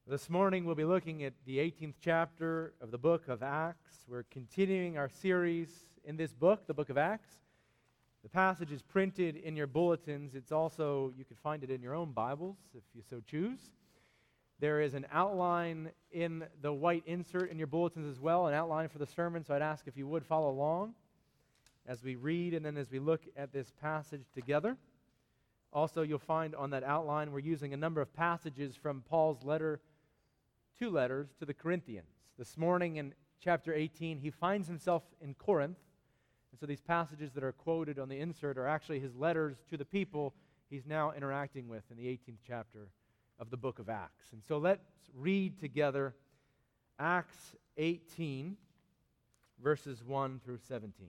This morning we'll be looking at the 18th chapter of the book of Acts. We're continuing our series in this book, the book of Acts. The passage is printed in your bulletins. It's also, you can find it in your own Bibles if you so choose. There is an outline in the white insert in your bulletins as well, an outline for the sermon, so I'd ask if you would follow along as we read and then as we look at this passage together. Also, you'll find on that outline we're using a number of passages from Paul's two letters to the Corinthians. This morning in chapter 18, he finds himself in Corinth, and so these passages that are quoted on the insert are actually his letters to the people he's now interacting with in the 18th chapter of the book of Acts. And so let's read together Acts 18, verses 1 through 17.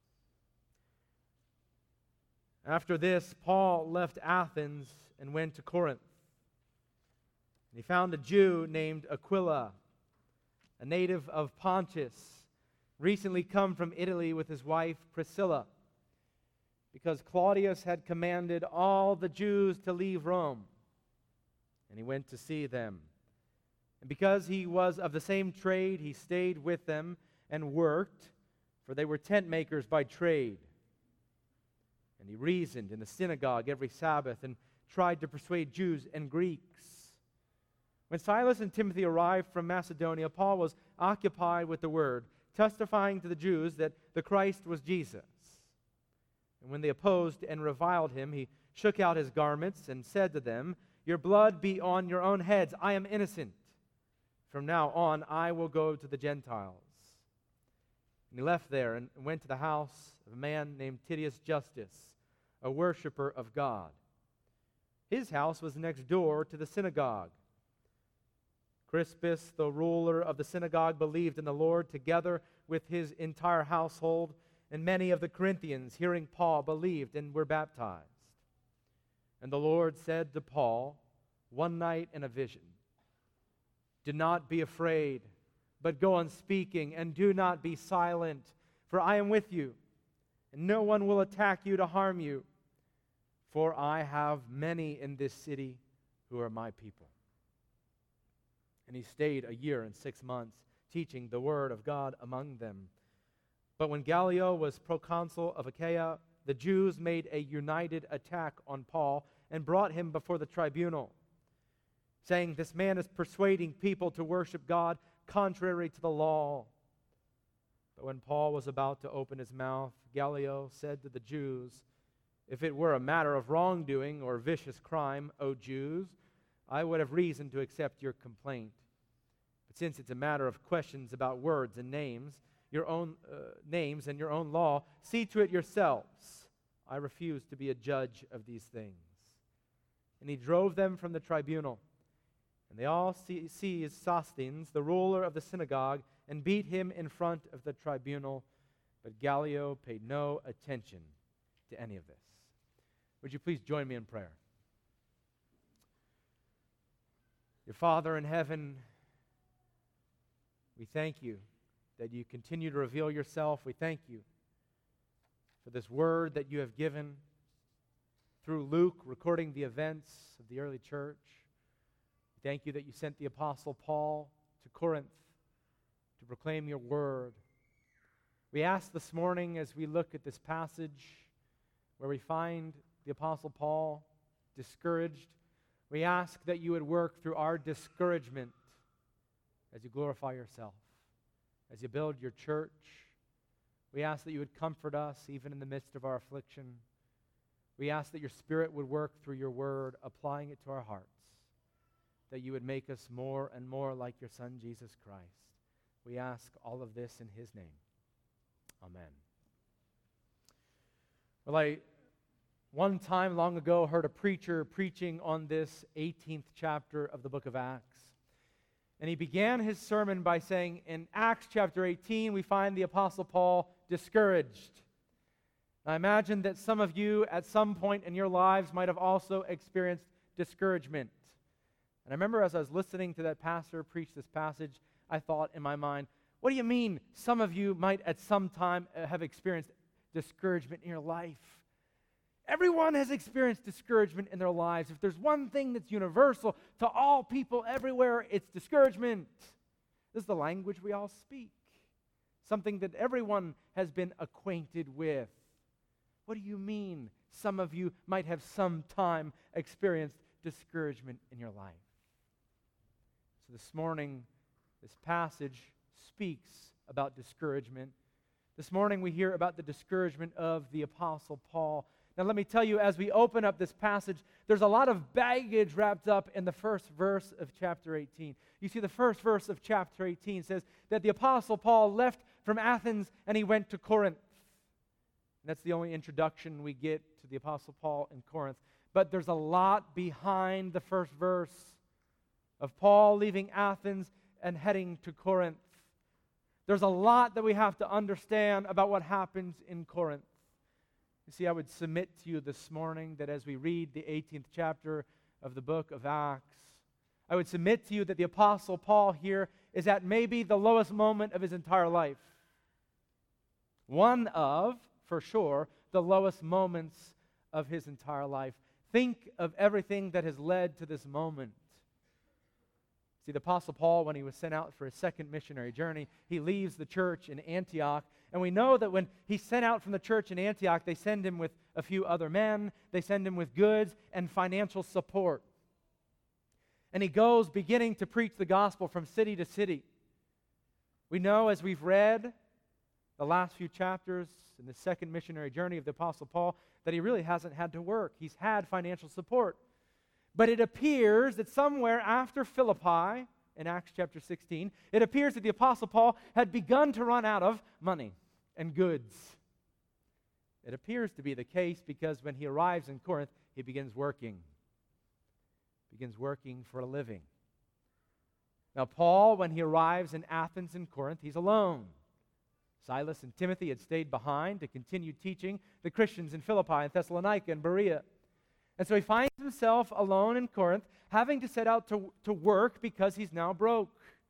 After this, Paul left Athens and went to Corinth. And he found a Jew named Aquila, a native of Pontus, recently come from Italy with his wife Priscilla, because Claudius had commanded all the Jews to leave Rome. And he went to see them. And because he was of the same trade, he stayed with them and worked, for they were tent makers by trade. And he reasoned in the synagogue every Sabbath and tried to persuade Jews and Greeks. When Silas and Timothy arrived from Macedonia, Paul was occupied with the word, testifying to the Jews that the Christ was Jesus. And when they opposed and reviled him, he shook out his garments and said to them, "Your blood be on your own heads. I am innocent. From now on, I will go to the Gentiles." And he left there and went to the house of a man named Titius Justus, a worshiper of God. His house was next door to the synagogue. Crispus, the ruler of the synagogue, believed in the Lord together with his entire household, and many of the Corinthians, hearing Paul, believed and were baptized. And the Lord said to Paul one night in a vision, "Do not be afraid, but go on speaking, and do not be silent, for I am with you, and no one will attack you to harm you, for I have many in this city who are my people." And he stayed a year and 6 months, teaching the word of God among them. But when Gallio was proconsul of Achaia, the Jews made a united attack on Paul and brought him before the tribunal, saying, "This man is persuading people to worship God contrary to the law." But when Paul was about to open his mouth, Gallio said to the Jews, "If it were a matter of wrongdoing or vicious crime, O Jews, I would have reason to accept your complaint. But since it's a matter of questions about words and names, your own names and your own law, see to it yourselves. I refuse to be a judge of these things." And he drove them from the tribunal. And they all seized Sosthenes, the ruler of the synagogue, and beat him in front of the tribunal. But Gallio paid no attention to any of this. Would you please join me in prayer? Your Father in heaven, we thank you that you continue to reveal yourself. We thank you for this word that you have given through Luke, recording the events of the early church. We thank you that you sent the Apostle Paul to Corinth to proclaim your word. We ask this morning, as we look at this passage where we find the Apostle Paul discouraged, we ask that you would work through our discouragement as you glorify yourself, as you build your church. We ask that you would comfort us even in the midst of our affliction. We ask that your Spirit would work through your word, applying it to our hearts, that you would make us more and more like your Son, Jesus Christ. We ask all of this in his name. Amen. Well, one time long ago heard a preacher preaching on this 18th chapter of the book of Acts. And he began his sermon by saying, in Acts chapter 18, we find the Apostle Paul discouraged. I imagine that some of you at some point in your lives might have also experienced discouragement. And I remember as I was listening to that pastor preach this passage, I thought in my mind, what do you mean some of you might at some time have experienced discouragement in your life? Everyone has experienced discouragement in their lives. If there's one thing that's universal to all people everywhere, it's discouragement. This is the language we all speak, something that everyone has been acquainted with. What do you mean? Some of you might have sometime experienced discouragement in your life. So this morning, this passage speaks about discouragement. This morning we hear about the discouragement of the Apostle Paul. Now let me tell you, as we open up this passage, there's a lot of baggage wrapped up in the first verse of chapter 18. You see, the first verse of chapter 18 says that the Apostle Paul left from Athens and he went to Corinth. And that's the only introduction we get to the Apostle Paul in Corinth. But there's a lot behind the first verse of Paul leaving Athens and heading to Corinth. There's a lot that we have to understand about what happens in Corinth. You see, I would submit to you this morning that as we read the 18th chapter of the book of Acts, I would submit to you that the Apostle Paul here is at maybe the lowest moment of his entire life. One of, for sure, the lowest moments of his entire life. Think of everything that has led to this moment. See, the Apostle Paul, when he was sent out for his second missionary journey, he leaves the church in Antioch. And we know that when he's sent out from the church in Antioch, they send him with a few other men. They send him with goods and financial support. And he goes beginning to preach the gospel from city to city. We know, as we've read the last few chapters in the second missionary journey of the Apostle Paul, that he really hasn't had to work. He's had financial support. But it appears that somewhere after Philippi, in Acts chapter 16, it appears that the Apostle Paul had begun to run out of money and goods. It appears to be the case because when he arrives in Corinth, he begins working. Begins working for a living. Now, Paul, when he arrives in Athens and Corinth, he's alone. Silas and Timothy had stayed behind to continue teaching the Christians in Philippi and Thessalonica and Berea. And so he finds himself alone in Corinth, having to set out to work because he's now broke.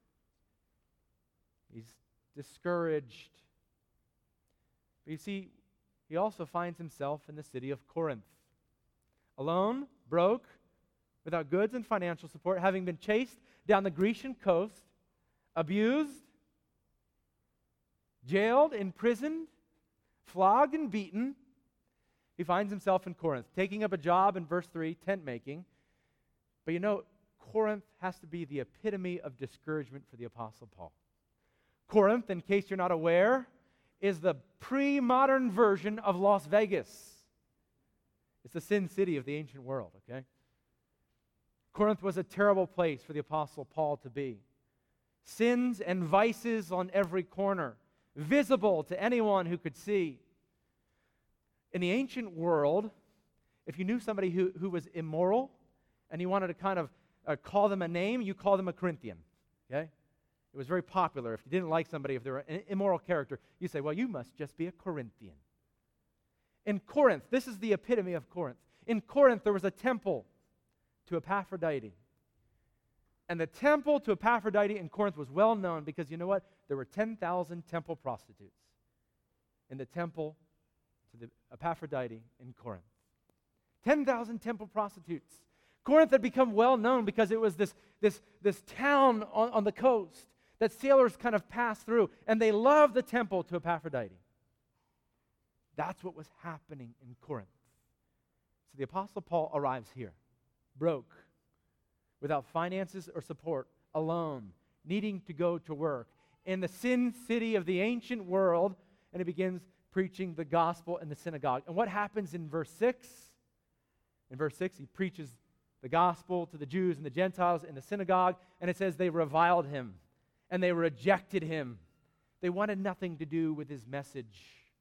He's discouraged. But you see, he also finds himself in the city of Corinth. Alone, broke, without goods and financial support, having been chased down the Grecian coast, abused, jailed, imprisoned, flogged, and beaten. He finds himself in Corinth, taking up a job in verse 3, tent making. But you know, Corinth has to be the epitome of discouragement for the Apostle Paul. Corinth, in case you're not aware, is the pre-modern version of Las Vegas. It's the sin city of the ancient world, okay? Corinth was a terrible place for the Apostle Paul to be. Sins and vices on every corner, visible to anyone who could see. In the ancient world, if you knew somebody who was immoral and you wanted to kind of call them a name, you call them a Corinthian. Okay? It was very popular. If you didn't like somebody, if they were an immoral character, you say, well, you must just be a Corinthian. In Corinth, this is the epitome of Corinth. In Corinth, there was a temple to Epaphroditus. And the temple to Epaphroditus in Corinth was well known because you know what? There were 10,000 temple prostitutes in the temple to the Epaphroditus in Corinth. 10,000 temple prostitutes. Corinth had become well known because it was this town on the coast that sailors kind of passed through, and they loved the temple to Epaphroditus. That's what was happening in Corinth. So the Apostle Paul arrives here, broke, without finances or support, alone, needing to go to work, in the sin city of the ancient world, and he begins preaching the gospel in the synagogue. And what happens in verse 6? In verse 6, he preaches the gospel to the Jews and the Gentiles in the synagogue, and it says they reviled him, and they rejected him. They wanted nothing to do with his message.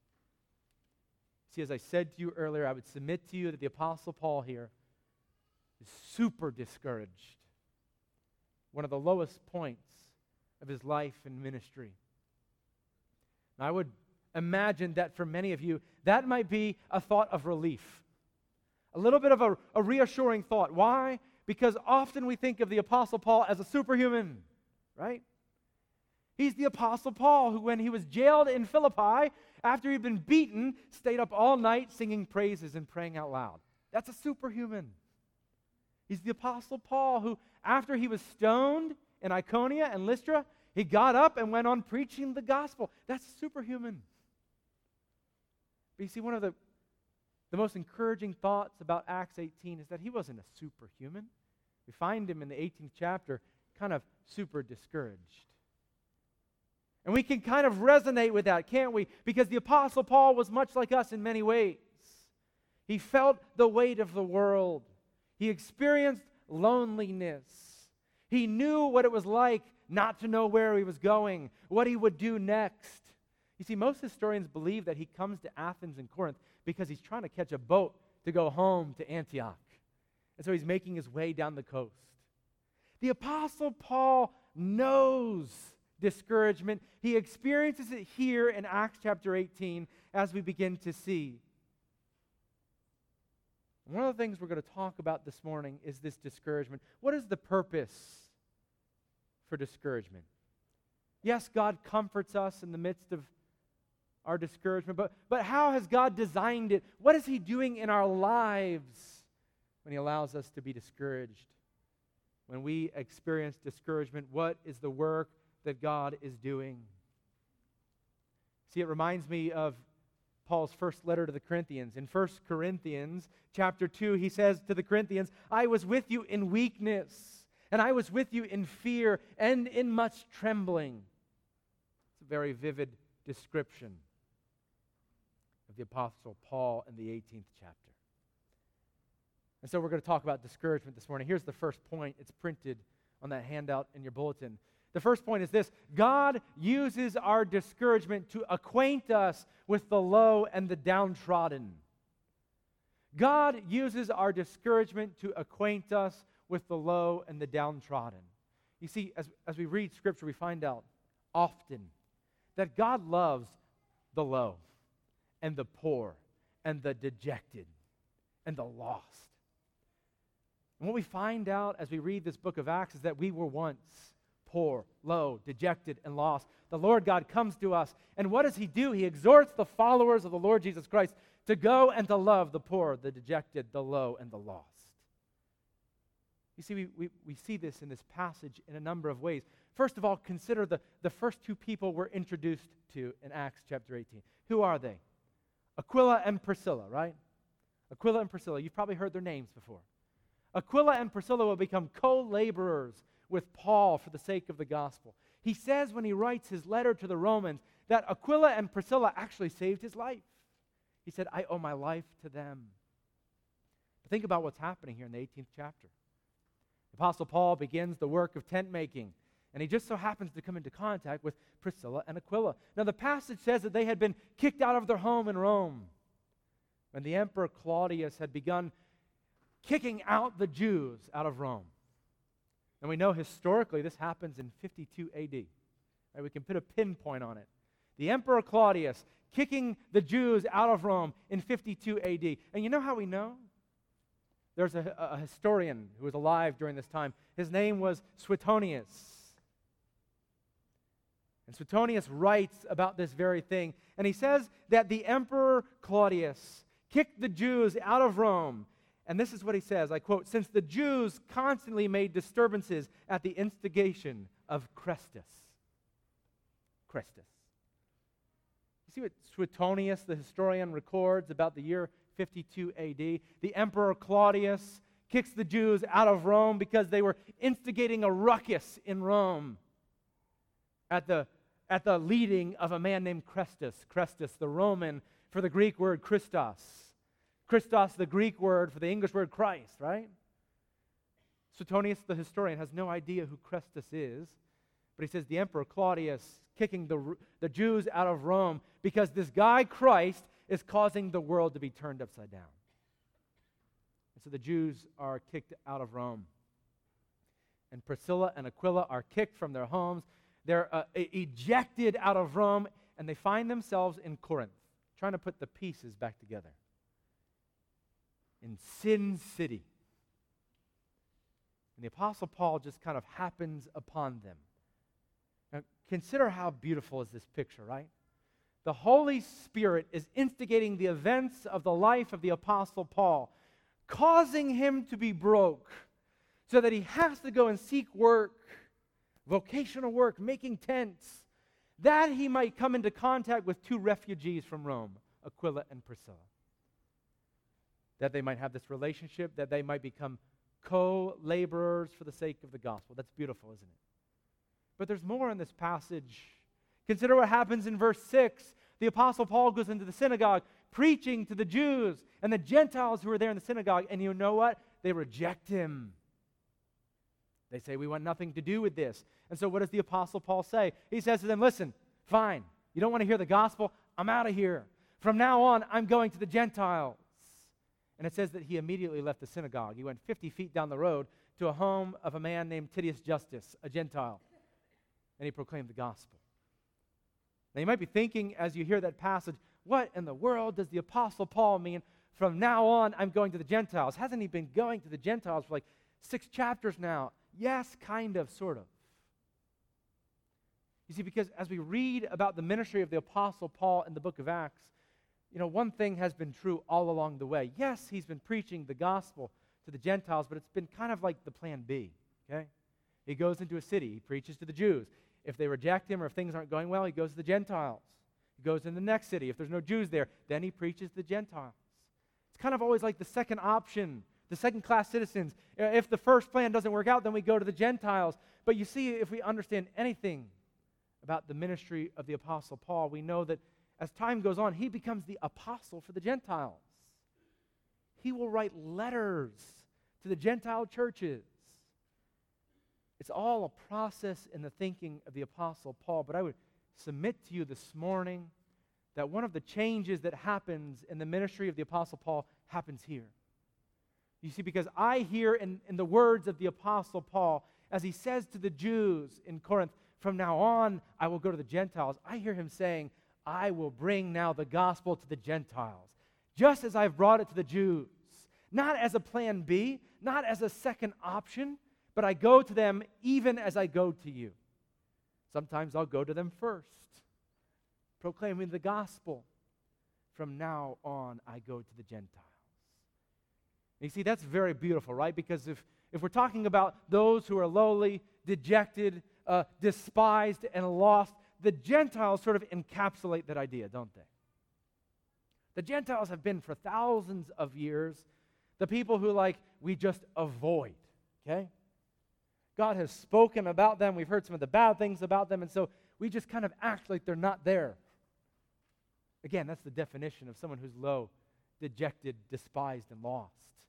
See, as I said to you earlier, I would submit to you that the Apostle Paul here is super discouraged. One of the lowest points of his life and ministry. Now, I would imagine that for many of you, that might be a thought of relief. A little bit of a reassuring thought. Why? Because often we think of the Apostle Paul as a superhuman, right? He's the Apostle Paul, who when he was jailed in Philippi, after he'd been beaten, stayed up all night singing praises and praying out loud. That's a superhuman. He's the Apostle Paul, who after he was stoned in Iconium and Lystra, he got up and went on preaching the gospel. That's superhuman. But you see, one of the most encouraging thoughts about Acts 18 is that he wasn't a superhuman. We find him in the 18th chapter kind of super discouraged. And we can kind of resonate with that, can't we? Because the Apostle Paul was much like us in many ways. He felt the weight of the world. He experienced loneliness. He knew what it was like not to know where he was going, what he would do next. You see, most historians believe that he comes to Athens and Corinth because he's trying to catch a boat to go home to Antioch. And so he's making his way down the coast. The Apostle Paul knows discouragement. He experiences it here in Acts chapter 18 as we begin to see. One of the things we're going to talk about this morning is this discouragement. What is the purpose for discouragement? Yes, God comforts us in the midst of our discouragement, but how has God designed it? What is He doing in our lives when He allows us to be discouraged? When we experience discouragement, what is the work that God is doing? See, it reminds me of Paul's first letter to the Corinthians. In 1 Corinthians chapter 2, he says to the Corinthians, I was with you in weakness, and I was with you in fear and in much trembling. It's a very vivid description of the Apostle Paul in the 18th chapter. And so we're going to talk about discouragement this morning. Here's the first point. It's printed on that handout in your bulletin. The first point is this: God uses our discouragement to acquaint us with the low and the downtrodden. God uses our discouragement to acquaint us with the low and the downtrodden. You see, as we read Scripture, we find out often that God loves the low and the poor and the dejected and the lost. And what we find out as we read this book of Acts is that we were once poor, low, dejected, and lost. The Lord God comes to us, and what does He do? He exhorts the followers of the Lord Jesus Christ to go and to love the poor, the dejected, the low, and the lost. You see, we see this in this passage in a number of ways. First of all, consider the first two people we're introduced to in Acts chapter 18. Who are they? Aquila and Priscilla, right? Aquila and Priscilla. You've probably heard their names before. Aquila and Priscilla will become co-laborers with Paul for the sake of the gospel. He says when he writes his letter to the Romans that Aquila and Priscilla actually saved his life. He said, I owe my life to them. But think about what's happening here in the 18th chapter. The Apostle Paul begins the work of tent making, and he just so happens to come into contact with Priscilla and Aquila. Now the passage says that they had been kicked out of their home in Rome when the Emperor Claudius had begun kicking out the Jews out of Rome. And we know historically this happens in 52 A.D. Right, we can put a pinpoint on it. The Emperor Claudius kicking the Jews out of Rome in 52 A.D. And you know how we know? There's a historian who was alive during this time. His name was Suetonius. And Suetonius writes about this very thing. And he says that the Emperor Claudius kicked the Jews out of Rome. And this is what he says, I quote, since the Jews constantly made disturbances at the instigation of Chrestus. Chrestus. You see what Suetonius, the historian, records about the year 52 A.D.? The Emperor Claudius kicks the Jews out of Rome because they were instigating a ruckus in Rome at the leading of a man named Chrestus. Chrestus, the Roman for the Greek word Christos. Christos, the Greek word for the English word Christ, right? Suetonius, the historian, has no idea who Chrestus is, but he says the Emperor Claudius kicking the Jews out of Rome because this guy Christ is causing the world to be turned upside down. And so the Jews are kicked out of Rome. And Priscilla and Aquila are kicked from their homes. They're ejected out of Rome, and they find themselves in Corinth, trying to put the pieces back together. In Sin City. And the Apostle Paul just kind of happens upon them. Now, consider how beautiful is this picture, right? The Holy Spirit is instigating the events of the life of the Apostle Paul, causing him to be broke so that he has to go and seek work, vocational work, making tents, that he might come into contact with two refugees from Rome, Aquila and Priscilla. That they might have this relationship, that they might become co-laborers for the sake of the gospel. That's beautiful, isn't it? But there's more in this passage. Consider what happens in verse 6. The Apostle Paul goes into the synagogue preaching to the Jews and the Gentiles who are there in the synagogue, and you know what? They reject him. They say, we want nothing to do with this. And so what does the Apostle Paul say? He says to them, listen, fine, you don't want to hear the gospel? I'm out of here. From now on, I'm going to the Gentiles. And it says that he immediately left the synagogue. He went 50 feet down the road to a home of a man named Titius Justus, a Gentile. And he proclaimed the gospel. Now you might be thinking as you hear that passage, what in the world does the Apostle Paul mean? From now on, I'm going to the Gentiles. Hasn't he been going to the Gentiles for like 6 chapters now? Yes, kind of, sort of. You see, because as we read about the ministry of the Apostle Paul in the book of Acts, you know, one thing has been true all along the way. Yes, he's been preaching the gospel to the Gentiles, but it's been kind of like the plan B, okay? He goes into a city, he preaches to the Jews. If they reject him or if things aren't going well, he goes to the Gentiles. He goes in the next city. If there's no Jews there, then he preaches to the Gentiles. It's kind of always like the second option, the second-class citizens. If the first plan doesn't work out, then we go to the Gentiles. But you see, if we understand anything about the ministry of the Apostle Paul, we know that as time goes on, he becomes the apostle for the Gentiles. He will write letters to the Gentile churches. It's all a process in the thinking of the Apostle Paul, but I would submit to you this morning that one of the changes that happens in the ministry of the Apostle Paul happens here. You see, because I hear in the words of the Apostle Paul, as he says to the Jews in Corinth, from now on I will go to the Gentiles, I hear him saying, I will bring now the gospel to the Gentiles, just as I've brought it to the Jews, not as a plan B, not as a second option, but I go to them even as I go to you. Sometimes I'll go to them first, proclaiming the gospel. From now on, I go to the Gentiles. You see, that's very beautiful, right? Because if we're talking about those who are lowly, dejected, despised, and lost, the Gentiles sort of encapsulate that idea, don't they? The Gentiles have been for thousands of years the people who, we just avoid, okay? God has spoken about them. We've heard some of the bad things about them, and so we just kind of act like they're not there. Again, that's the definition of someone who's low, dejected, despised, and lost.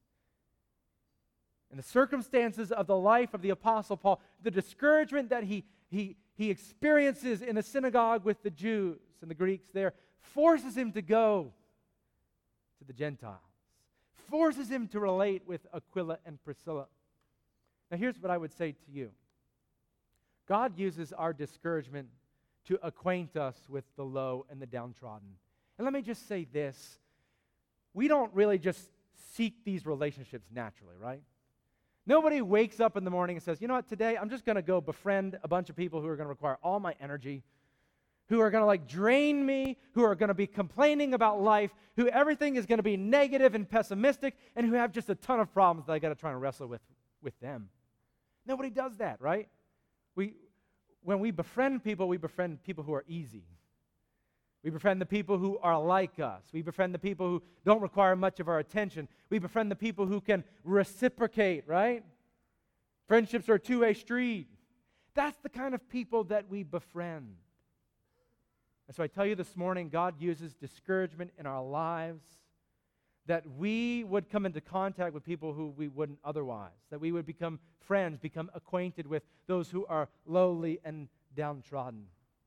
In the circumstances of the life of the Apostle Paul, the discouragement that he experiences in the synagogue with the Jews and the Greeks there forces him to go to the Gentiles, forces him to relate with Aquila and Priscilla. Now here's what I would say to you. God uses our discouragement to acquaint us with the low and the downtrodden. And let me just say this. We don't really just seek these relationships naturally, right? Nobody wakes up in the morning and says, you know what, today I'm just going to go befriend a bunch of people who are going to require all my energy, who are going to drain me, who are going to be complaining about life, who everything is going to be negative and pessimistic, and who have just a ton of problems that I got to try and wrestle with them. Nobody does that, right? When we befriend people who are easy. We befriend the people who are like us. We befriend the people who don't require much of our attention. We befriend the people who can reciprocate, right? Friendships are a two-way street. That's the kind of people that we befriend. And so I tell you this morning, God uses discouragement in our lives that we would come into contact with people who we wouldn't otherwise, that we would become friends, become acquainted with those who are lowly and downtrodden.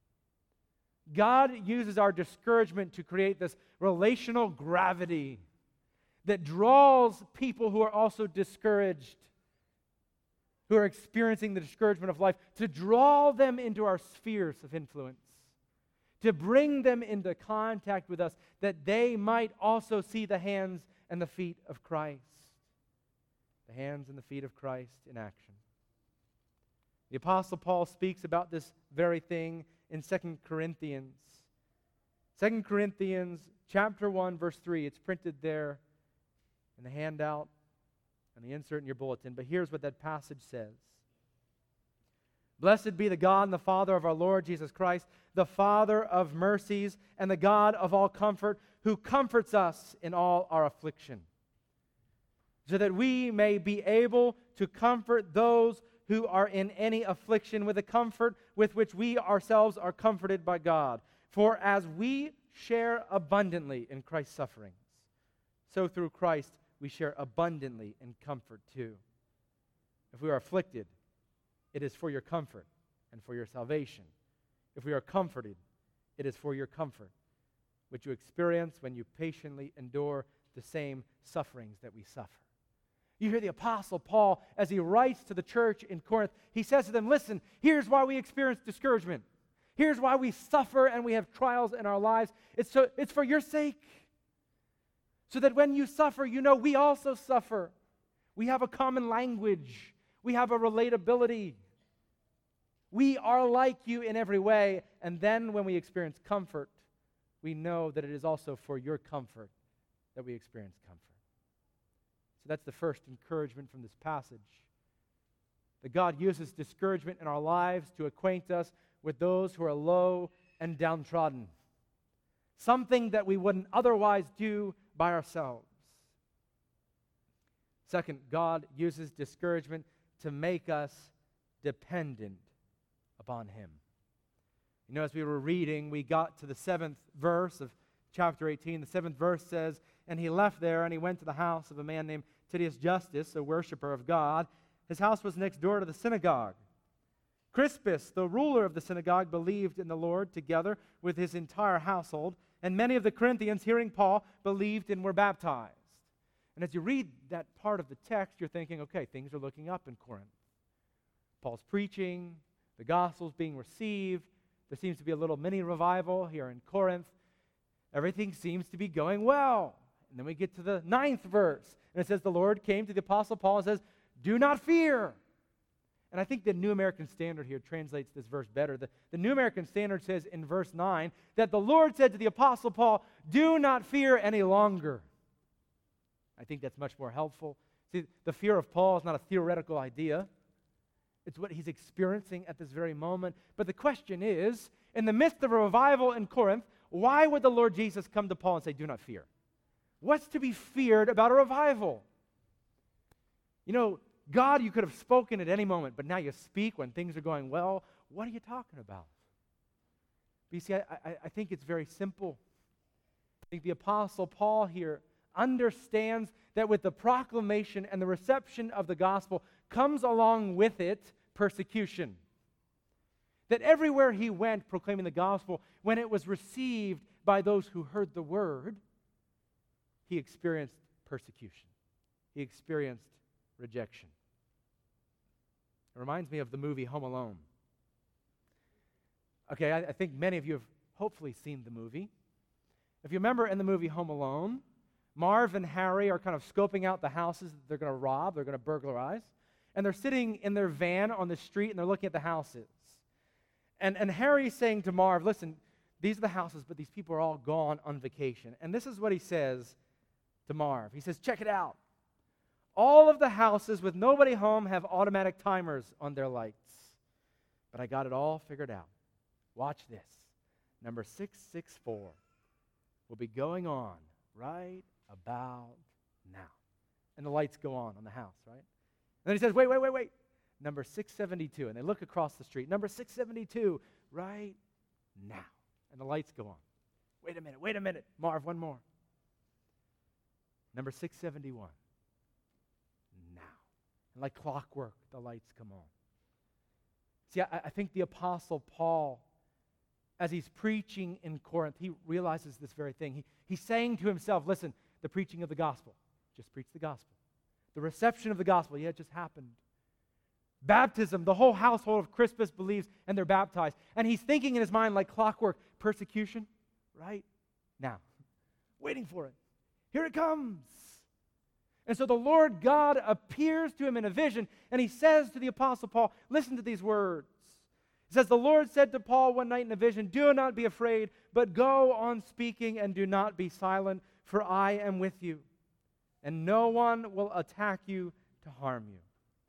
God uses our discouragement to create this relational gravity that draws people who are also discouraged, who are experiencing the discouragement of life, to draw them into our spheres of influence, to bring them into contact with us, that they might also see the hands and the feet of Christ. The hands and the feet of Christ in action. The Apostle Paul speaks about this very thing in 2 Corinthians. 2 Corinthians chapter 1, verse 3. It's printed there in the handout and the insert in your bulletin. But here's what that passage says. Blessed be the God and the Father of our Lord Jesus Christ, the Father of mercies and the God of all comfort, who comforts us in all our affliction, so that we may be able to comfort those who are in any affliction with the comfort with which we ourselves are comforted by God. For as we share abundantly in Christ's sufferings, so through Christ we share abundantly in comfort too. If we are afflicted, it is for your comfort and for your salvation. If we are comforted, it is for your comfort, which you experience when you patiently endure the same sufferings that we suffer. You hear the Apostle Paul, as he writes to the church in Corinth, he says to them, listen, here's why we experience discouragement. Here's why we suffer and we have trials in our lives. It's for your sake. So that when you suffer, you know we also suffer. We have a common language. We have a relatability. We are like you in every way. And then when we experience comfort, we know that it is also for your comfort that we experience comfort. So that's the first encouragement from this passage. That God uses discouragement in our lives to acquaint us with those who are low and downtrodden. Something that we wouldn't otherwise do by ourselves. Second, God uses discouragement to make us dependent upon Him. You know, as we were reading, we got to the 7th verse of chapter 18. The 7th verse says, and he left there and he went to the house of a man named Titius Justus, a worshiper of God. His house was next door to the synagogue. Crispus, the ruler of the synagogue, believed in the Lord together with his entire household. And many of the Corinthians, hearing Paul, believed and were baptized. And as you read that part of the text, you're thinking, okay, things are looking up in Corinth. Paul's preaching, the gospel's being received. There seems to be a little mini revival here in Corinth. Everything seems to be going well. And then we get to the 9th verse, and it says, the Lord came to the Apostle Paul and says, do not fear. And I think the New American Standard here translates this verse better. The New American Standard says in verse 9 that the Lord said to the Apostle Paul, do not fear any longer. I think that's much more helpful. See, the fear of Paul is not a theoretical idea. It's what he's experiencing at this very moment. But the question is, in the midst of a revival in Corinth, why would the Lord Jesus come to Paul and say, do not fear? What's to be feared about a revival? You know, God, you could have spoken at any moment, but now you speak when things are going well. What are you talking about? But you see, I think it's very simple. I think the Apostle Paul here understands that with the proclamation and the reception of the gospel comes along with it persecution. That everywhere he went proclaiming the gospel, when it was received by those who heard the word, he experienced persecution. He experienced rejection. It reminds me of the movie Home Alone. Okay, I think many of you have hopefully seen the movie. If you remember in the movie Home Alone, Marv and Harry are kind of scoping out the houses that they're going to rob, they're going to burglarize, and they're sitting in their van on the street and they're looking at the houses. And Harry's saying to Marv, listen, these are the houses, but these people are all gone on vacation. And this is what he says to Marv. He says, check it out. All of the houses with nobody home have automatic timers on their lights. But I got it all figured out. Watch this. Number 664 will be going on right about now. And the lights go on the house, right? And then he says, wait. Number 672. And they look across the street. Number 672, right now. And the lights go on. Wait a minute. Marv, one more. Number 671. Now. And like clockwork, the lights come on. See, I think the Apostle Paul, as he's preaching in Corinth, he realizes this very thing. He's saying to himself, listen, the preaching of the gospel, just preach the gospel. The reception of the gospel, it just happened. Baptism, the whole household of Crispus believes and they're baptized. And he's thinking in his mind like clockwork, persecution, right now, waiting for it. Here it comes. And so the Lord God appears to him in a vision, and he says to the Apostle Paul, listen to these words. He says, the Lord said to Paul one night in a vision, do not be afraid, but go on speaking and do not be silent, for I am with you, and no one will attack you to harm you.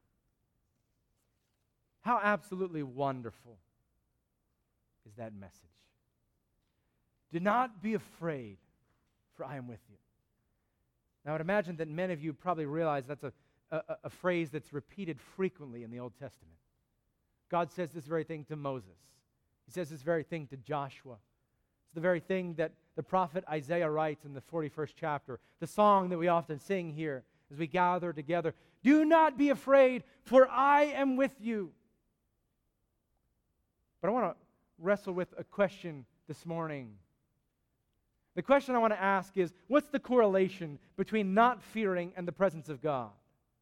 How absolutely wonderful is that message? Do not be afraid, for I am with you. Now, I would imagine that many of you probably realize that's a phrase that's repeated frequently in the Old Testament. God says this very thing to Moses. He says this very thing to Joshua. It's the very thing that the prophet Isaiah writes in the 41st chapter, the song that we often sing here as we gather together. Do not be afraid, for I am with you. But I want to wrestle with a question this morning. The question I want to ask is, what's the correlation between not fearing and the presence of God?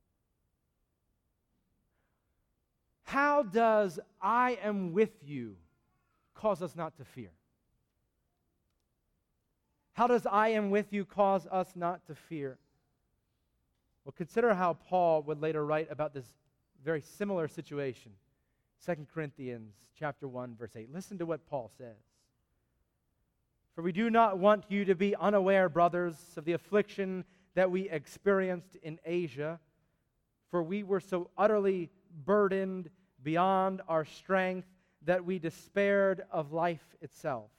How does I am with you cause us not to fear? How does I am with you cause us not to fear? Well, consider how Paul would later write about this very similar situation. 2 Corinthians chapter 1, verse 8. Listen to what Paul says. For we do not want you to be unaware, brothers, of the affliction that we experienced in Asia, for we were so utterly burdened beyond our strength that we despaired of life itself.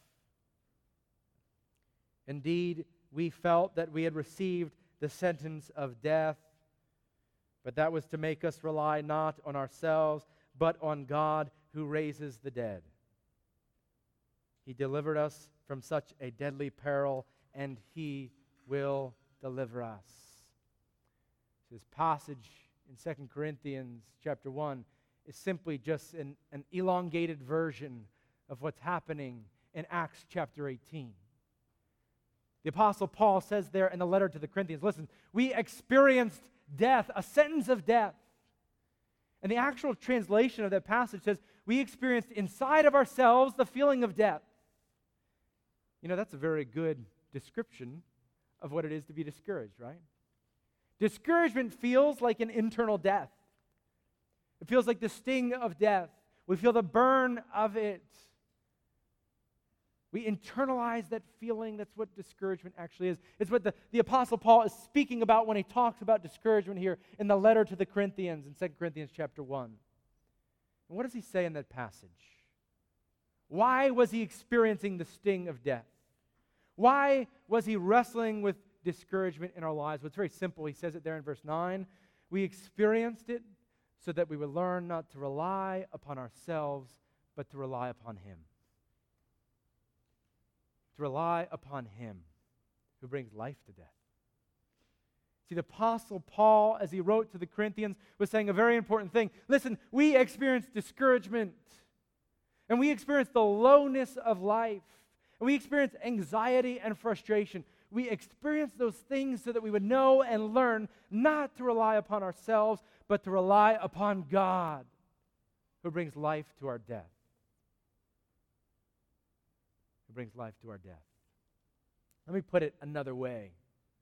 Indeed, we felt that we had received the sentence of death, but that was to make us rely not on ourselves, but on God who raises the dead. He delivered us from such a deadly peril, and He will deliver us. This passage in 2 Corinthians chapter 1 is simply just an elongated version of what's happening in Acts chapter 18. The Apostle Paul says there in the letter to the Corinthians, listen, we experienced death, a sentence of death. And the actual translation of that passage says, we experienced inside of ourselves the feeling of death. You know, that's a very good description of what it is to be discouraged, right? Discouragement feels like an internal death. It feels like the sting of death. We feel the burn of it. We internalize that feeling. That's what discouragement actually is. It's what the Apostle Paul is speaking about when he talks about discouragement here in the letter to the Corinthians in 2 Corinthians chapter 1. And what does he say in that passage? Why was he experiencing the sting of death? Why was he wrestling with discouragement in our lives? Well, it's very simple. He says it there in verse 9. We experienced it so that we would learn not to rely upon ourselves, but to rely upon Him. To rely upon Him who brings life to death. See, the Apostle Paul, as he wrote to the Corinthians, was saying a very important thing. Listen, we experience discouragement, and we experience the lowness of life, and we experience anxiety and frustration. We experience those things so that we would know and learn not to rely upon ourselves, but to rely upon God who brings life to our death. Who brings life to our death. Let me put it another way.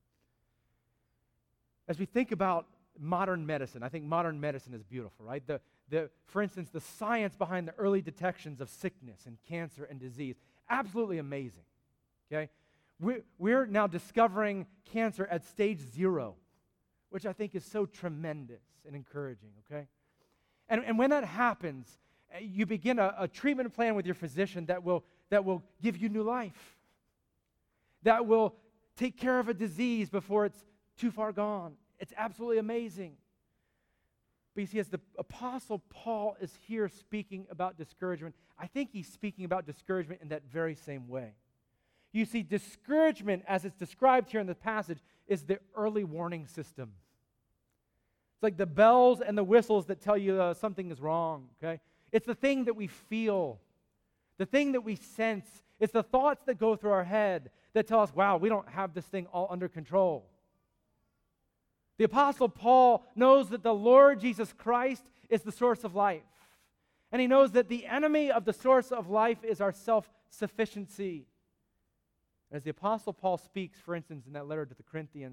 As we think about modern medicine, I think modern medicine is beautiful, right? For instance, the science behind the early detections of sickness and cancer and disease, absolutely amazing, okay? We're now discovering cancer at stage 0, which I think is so tremendous and encouraging, okay? And when that happens, you begin a treatment plan with your physician that will give you new life, that will take care of a disease before it's too far gone. It's absolutely amazing. But you see, as the Apostle Paul is here speaking about discouragement, I think he's speaking about discouragement in that very same way. You see, discouragement, as it's described here in the passage, is the early warning system. It's like the bells and the whistles that tell you something is wrong, okay? It's the thing that we feel, the thing that we sense. It's the thoughts that go through our head that tell us, wow, we don't have this thing all under control. The Apostle Paul knows that the Lord Jesus Christ is the source of life. And he knows that the enemy of the source of life is our self-sufficiency. As the Apostle Paul speaks, for instance, in that letter to the Corinthians,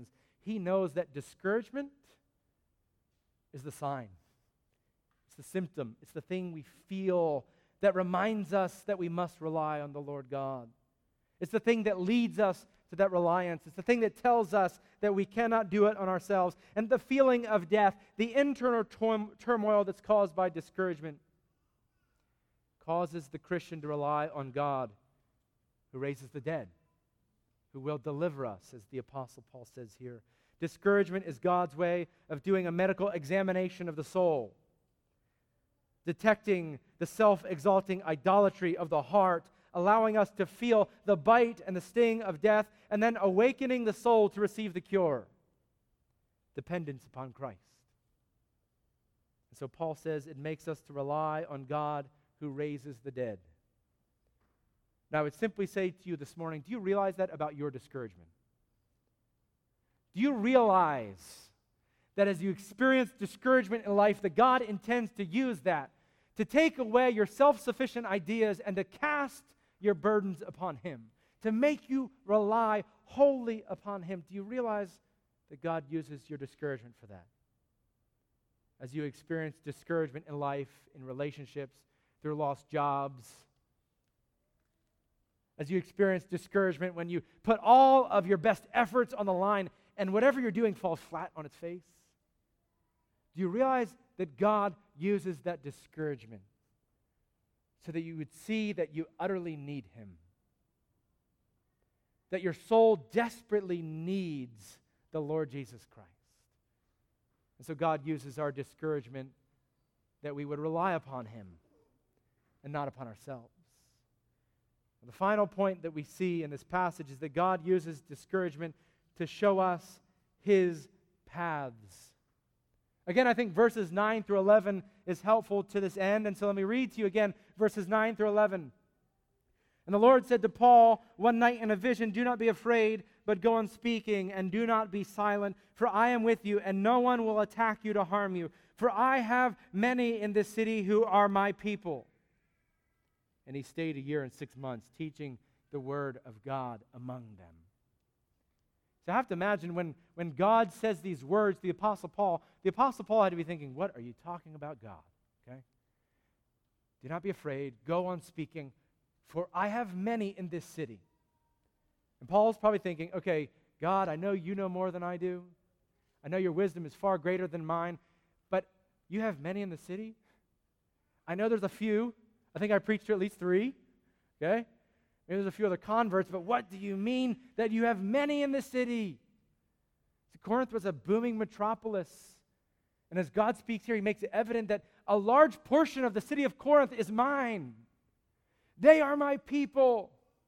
he knows that discouragement is the sign. It's the symptom. It's the thing we feel that reminds us that we must rely on the Lord God. It's the thing that leads us to that reliance. It's the thing that tells us that we cannot do it on ourselves. And the feeling of death, the internal turmoil that's caused by discouragement, causes the Christian to rely on God, who raises the dead, who will deliver us, as the Apostle Paul says here. Discouragement is God's way of doing a medical examination of the soul, detecting the self-exalting idolatry of the heart, allowing us to feel the bite and the sting of death, and then awakening the soul to receive the cure, dependence upon Christ. And so Paul says it makes us to rely on God who raises the dead. Now, I would simply say to you this morning, do you realize that about your discouragement? Do you realize that as you experience discouragement in life, that God intends to use that to take away your self-sufficient ideas and to cast your burdens upon Him, to make you rely wholly upon Him? Do you realize that God uses your discouragement for that? As you experience discouragement in life, in relationships, through lost jobs, as you experience discouragement when you put all of your best efforts on the line and whatever you're doing falls flat on its face, do you realize that God uses that discouragement so that you would see that you utterly need Him? That your soul desperately needs the Lord Jesus Christ. And so God uses our discouragement that we would rely upon Him and not upon ourselves. The final point that we see in this passage is that God uses discouragement to show us His paths. Again, I think verses 9 through 11 is helpful to this end, and so let me read to you again verses 9 through 11. And the Lord said to Paul one night in a vision, "Do not be afraid, but go on speaking, and do not be silent, for I am with you, and no one will attack you to harm you. For I have many in this city who are my people." And he stayed 1 year and 6 months, teaching the word of God among them. So I have to imagine when God says these words to the Apostle Paul had to be thinking, what are you talking about, God? Okay? Do not be afraid. Go on speaking, for I have many in this city. And Paul's probably thinking, okay, God, I know you know more than I do. I know your wisdom is far greater than mine, but you have many in the city? I know there's a few. I think I preached to at least 3, okay? Maybe there's a few other converts, but what do you mean that you have many in the city? So Corinth was a booming metropolis. And as God speaks here, He makes it evident that a large portion of the city of Corinth is mine. They are my people.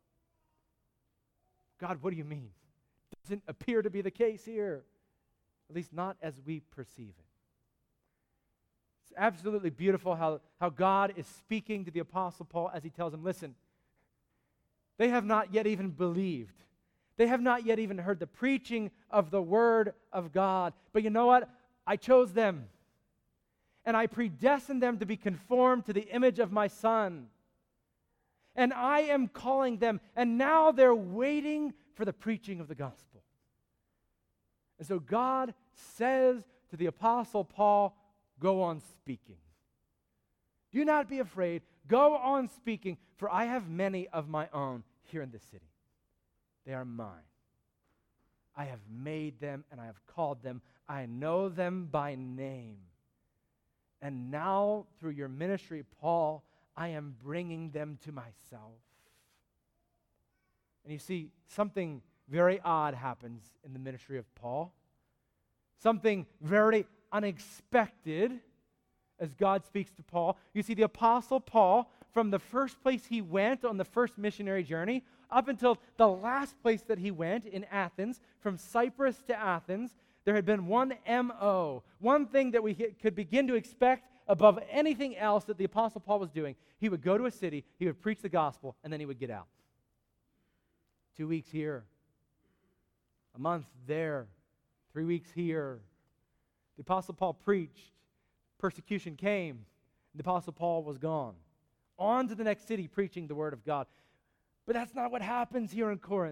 God, what do you mean? Doesn't appear to be the case here, at least not as we perceive it. It's absolutely beautiful how God is speaking to the Apostle Paul as he tells him, listen, they have not yet even believed. They have not yet even heard the preaching of the Word of God. But you know what? I chose them. And I predestined them to be conformed to the image of my Son. And I am calling them. And now they're waiting for the preaching of the gospel. And so God says to the Apostle Paul, go on speaking. Do not be afraid. Go on speaking, for I have many of my own here in this city. They are mine. I have made them and I have called them. I know them by name. And now, through your ministry, Paul, I am bringing them to myself. And you see, something very odd happens in the ministry of Paul. Something very unexpected as God speaks to Paul. You see, the Apostle Paul, from the first place he went on the first missionary journey up until the last place that he went in Athens, from Cyprus to Athens, there had been one MO, one thing that we could begin to expect above anything else that the Apostle Paul was doing. He would go to a city, he would preach the gospel, and then he would get out. 2 weeks here, a month there, 3 weeks here. The Apostle Paul preached. Persecution came. The Apostle Paul was gone. On to the next city preaching the word of God. But that's not what happens here in Corinth.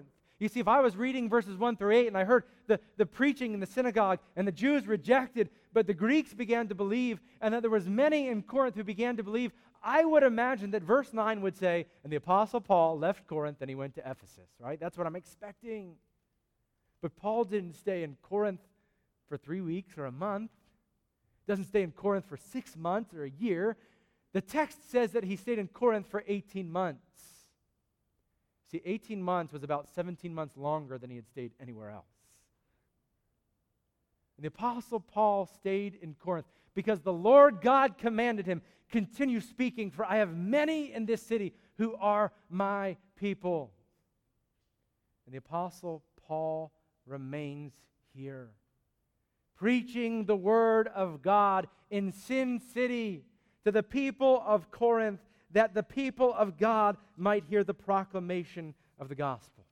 You see, if I was reading verses 1 through 8 and I heard the preaching in the synagogue and the Jews rejected, but the Greeks began to believe, and that there was many in Corinth who began to believe, I would imagine that verse 9 would say, and the Apostle Paul left Corinth and he went to Ephesus, right? That's what I'm expecting. But Paul didn't stay in Corinth for 3 weeks or a month. Doesn't stay in Corinth for 6 months or a year. The text says that he stayed in Corinth for 18 months. See, 18 months was about 17 months longer than he had stayed anywhere else. And the Apostle Paul stayed in Corinth because the Lord God commanded him, continue speaking, for I have many in this city who are my people. And the Apostle Paul remains here, preaching the word of God in Sin City to the people of Corinth, that the people of God might hear the proclamation of the gospel.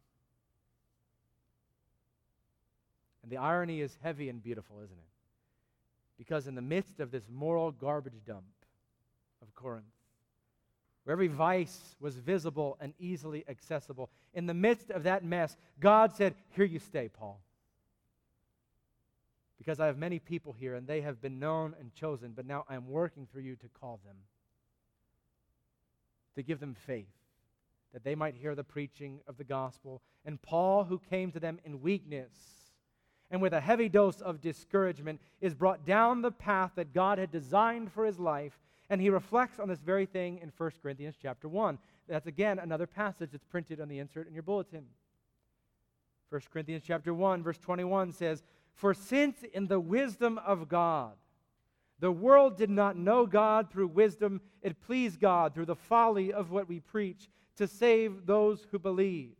And the irony is heavy and beautiful, isn't it? Because in the midst of this moral garbage dump of Corinth, where every vice was visible and easily accessible, in the midst of that mess, God said, here you stay, Paul. Because I have many people here, and they have been known and chosen, but now I am working through you to call them, to give them faith, that they might hear the preaching of the gospel. And Paul, who came to them in weakness and with a heavy dose of discouragement, is brought down the path that God had designed for his life, and he reflects on this very thing in 1 Corinthians chapter 1. That's, again, another passage that's printed on the insert in your bulletin. 1 Corinthians chapter 1, verse 21 says, for since in the wisdom of God, the world did not know God through wisdom, it pleased God through the folly of what we preach to save those who believe.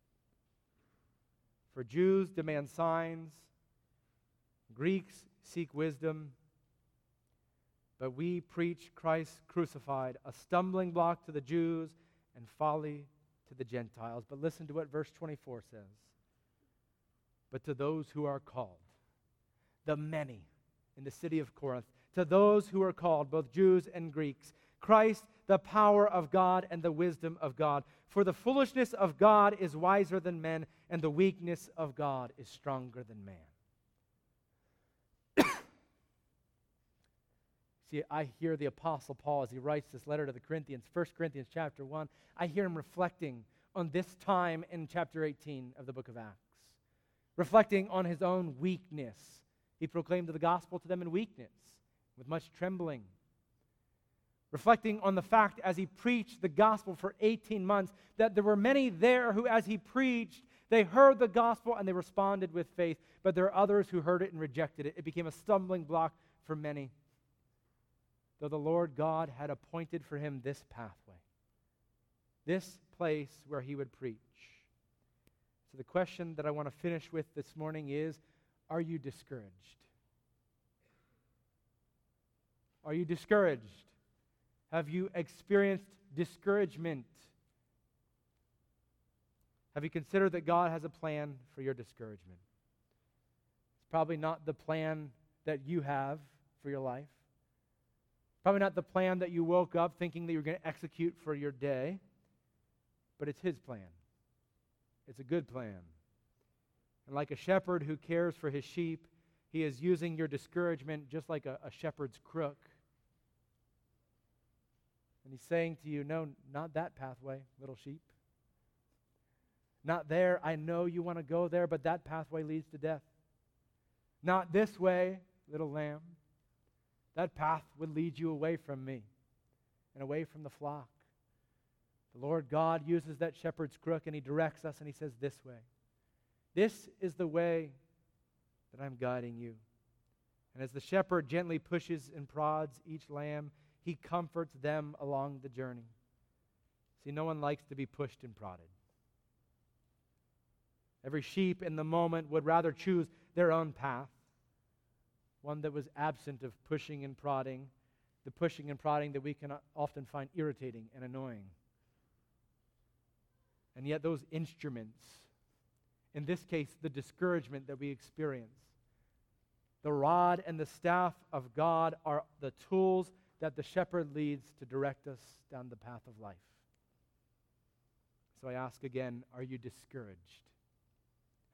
For Jews demand signs, Greeks seek wisdom, but we preach Christ crucified, a stumbling block to the Jews and folly to the Gentiles. But listen to what verse 24 says. But to those who are called, the many in the city of Corinth, to those who are called, both Jews and Greeks, Christ, the power of God and the wisdom of God. For the foolishness of God is wiser than men, and the weakness of God is stronger than man. See, I hear the Apostle Paul as he writes this letter to the Corinthians, 1 Corinthians chapter 1, I hear him reflecting on this time in chapter 18 of the book of Acts. Reflecting on his own weakness. He proclaimed the gospel to them in weakness, with much trembling. Reflecting on the fact as he preached the gospel for 18 months, that there were many there who, as he preached, they heard the gospel and they responded with faith, but there are others who heard it and rejected it. It became a stumbling block for many. Though the Lord God had appointed for him this pathway, this place where he would preach. So the question that I want to finish with this morning is, are you discouraged? Are you discouraged? Have you experienced discouragement? Have you considered that God has a plan for your discouragement? It's probably not the plan that you have for your life. Probably not the plan that you woke up thinking that you're going to execute for your day, but it's his plan. It's a good plan. And like a shepherd who cares for his sheep, he is using your discouragement just like a shepherd's crook. And he's saying to you, no, not that pathway, little sheep. Not there. I know you want to go there, but that pathway leads to death. Not this way, little lamb. That path would lead you away from me and away from the flock. The Lord God uses that shepherd's crook and he directs us and he says this way. This is the way that I'm guiding you. And as the shepherd gently pushes and prods each lamb, he comforts them along the journey. See, no one likes to be pushed and prodded. Every sheep in the moment would rather choose their own path, one that was absent of pushing and prodding, the pushing and prodding that we can often find irritating and annoying. And yet those instruments, in this case, the discouragement that we experience, the rod and the staff of God are the tools that the shepherd leads to direct us down the path of life. So I ask again, are you discouraged?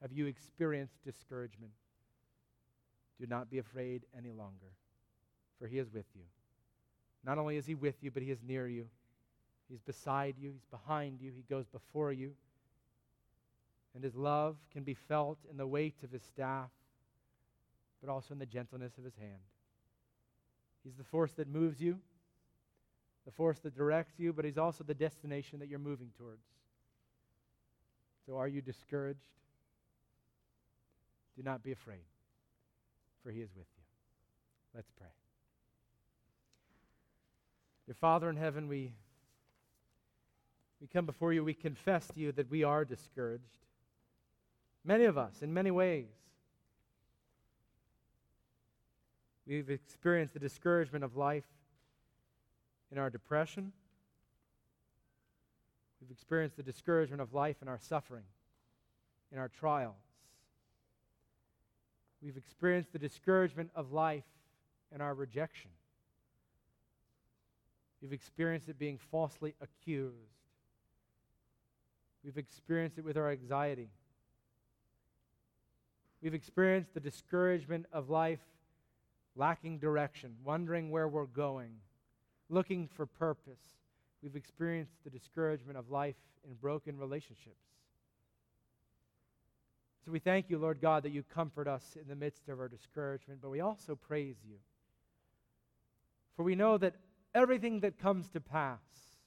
have you experienced discouragement? Do not be afraid any longer, for he is with you. Not only is he with you, but he is near you. He's beside you. He's behind you. He goes before you. And his love can be felt in the weight of his staff, but also in the gentleness of his hand. He's the force that moves you, the force that directs you, but he's also the destination that you're moving towards. So are you discouraged? Do not be afraid, for he is with you. Let's pray. Dear Father in heaven, we come before you, we confess to you that we are discouraged. Many of us, in many ways. We've experienced the discouragement of life in our depression. We've experienced the discouragement of life in our suffering, in our trials. We've experienced the discouragement of life in our rejection. We've experienced it being falsely accused. We've experienced it with our anxiety. We've experienced the discouragement of life lacking direction, wondering where we're going, looking for purpose. We've experienced the discouragement of life in broken relationships. So we thank you, Lord God, that you comfort us in the midst of our discouragement, but we also praise you. For we know that everything that comes to pass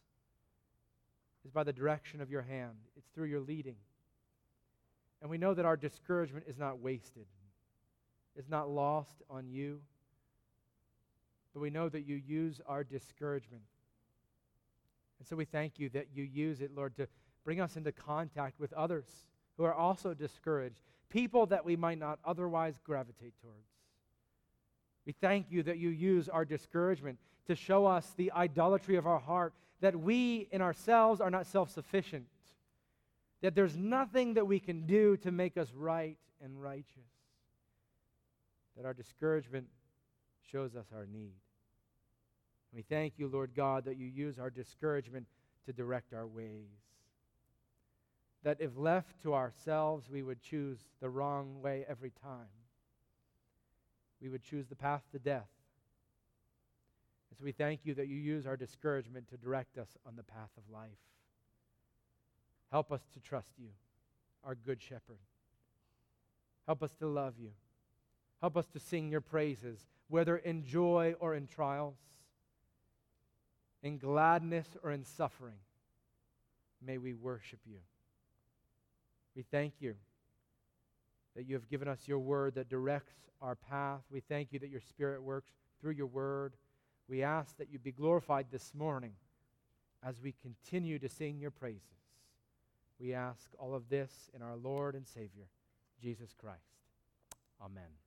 is by the direction of your hand. It's through your leading. And we know that our discouragement is not wasted. It's not lost on you. But we know that you use our discouragement. And so we thank you that you use it, Lord, to bring us into contact with others who are also discouraged, people that we might not otherwise gravitate towards. We thank you that you use our discouragement to show us the idolatry of our heart, that we in ourselves are not self-sufficient, that there's nothing that we can do to make us right and righteous, that our discouragement shows us our need. We thank you, Lord God, that you use our discouragement to direct our ways. That if left to ourselves, we would choose the wrong way every time. We would choose the path to death. And so we thank you that you use our discouragement to direct us on the path of life. Help us to trust you, our good shepherd. Help us to love you. Help us to sing your praises, whether in joy or in trials, in gladness or in suffering. May we worship you. We thank you that you have given us your word that directs our path. We thank you that your Spirit works through your word. We ask that you be glorified this morning as we continue to sing your praises. We ask all of this in our Lord and Savior, Jesus Christ. Amen.